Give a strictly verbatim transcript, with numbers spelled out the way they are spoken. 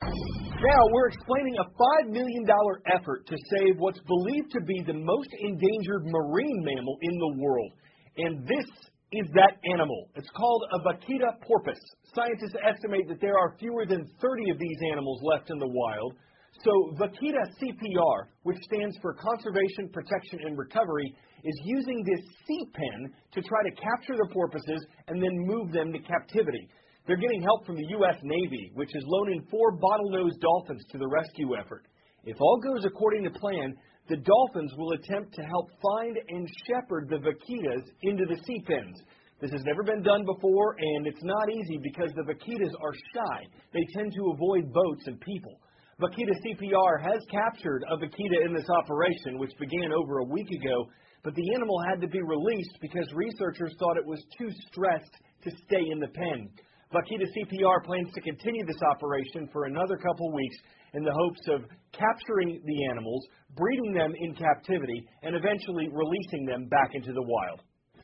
Now, we're explaining a five million dollars effort to save what's believed to be the most endangered marine mammal in the world. And this is that animal. It's called a vaquita porpoise. Scientists estimate that there are fewer than thirty of these animals left in the wild. So Vaquita C P R, which stands for Conservation, Protection, and Recovery, is using this sea pen to try to capture the porpoises and then move them to captivity. They're getting help from the U S Navy, which is loaning four bottlenose dolphins to the rescue effort. If all goes according to plan, the dolphins will attempt to help find and shepherd the vaquitas into the sea pens. This has never been done before, and it's not easy because the vaquitas are shy. They tend to avoid boats and people. Vaquita C P R has captured a vaquita in this operation, which began over a week ago, but the animal had to be released because researchers thought it was too stressed to stay in the pen. Vaquita C P R plans to continue this operation for another couple weeks in the hopes of capturing the animals, breeding them in captivity, and eventually releasing them back into the wild.